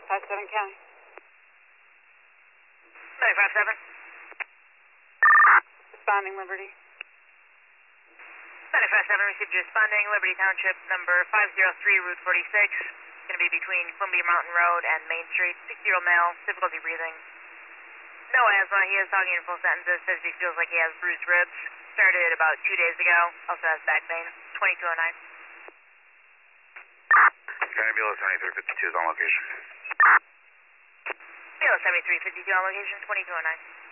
5-7 County. 95-7. Responding Liberty. 95-7, received your responding Liberty Township number 503, Route 46. Going to be between Columbia Mountain Road and Main Street. 60-year-old male, difficulty breathing. No asthma. He is talking in full sentences. Says he feels like he has bruised ribs. Started about 2 days ago. Also has back pain. 2209. Belo 7352 is on location. Belo 7352 on location. 2209.